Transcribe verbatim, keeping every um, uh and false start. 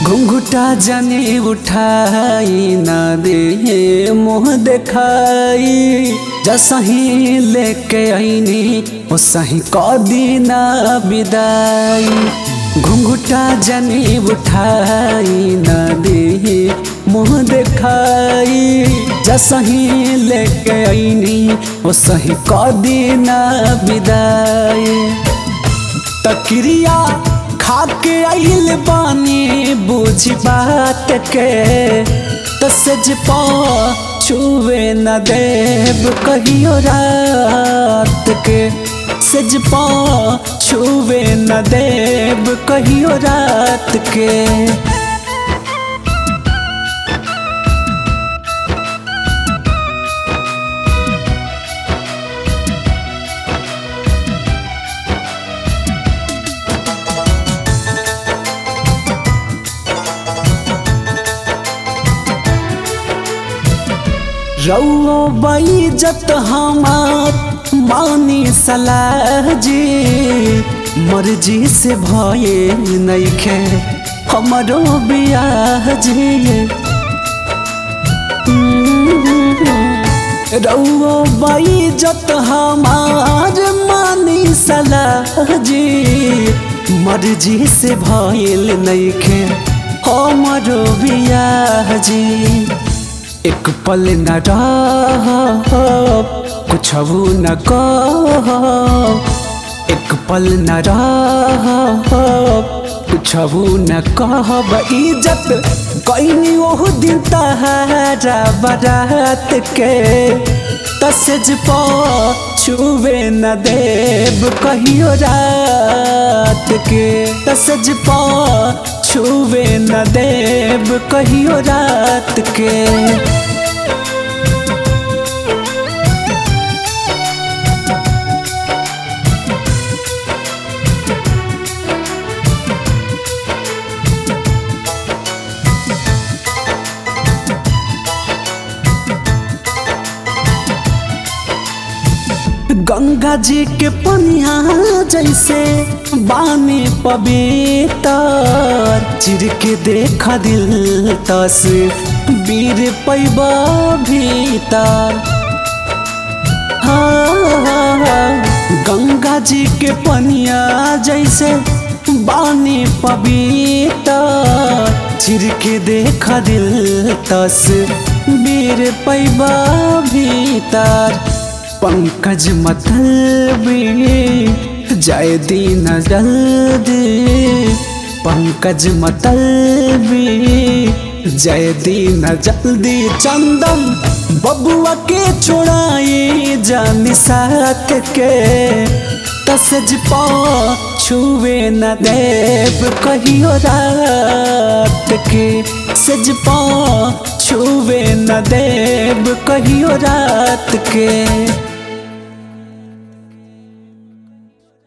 घुंघुटा जने उठाई ना दे मुँह देखाई। जसही लेके आईनी ओ सही कदी ना विदाई। घुंघुटा जने उठाई ना दे मुँह देखाई। जसही लेके आईनी ओ सही कदी ना विदाई। तकिरिया खाके आइल बानी बुझी बात के। तसज पा छुए न देव कहियो रात के। सज पा छुए न देव कहियो रात के। रउओ बेइज्जत हमार मानी सलाह जी। मर्जी से भये नइखे हमरो बियाह जी। रउओ बेइज्जत हमार मानी सलाह जी। मर्जी से भयल नइखे हमरो बियाह जी। एक पल न रह कुछऊ न कह। एक पल न रह कुछऊ न कहब। इज्जत कईनी ओह दिन तहारा बारात के। तसज पा छुए न देव कहियो रात के। तसज पा छुए न देव कहियो रात के। गंगा जी के पनिया जैसे बानी पवित्र। चिर के देखा दिल तस वीर पैबा भीतर। हाँ, गंगा जी के पनिया जैसे बानी पवित्र। चिर के देखा दिल तस वीर पैबा भीतर। पंकज मतलबी जाए दीन जल्दी। पंकज मतलबी जाए दीन जल्दी। चंदन बबुआ के छोड़ाई जानी साथ के। तसज पा छुए न देव कहियो रात के। सज पा छुए न देव कहियो रात के।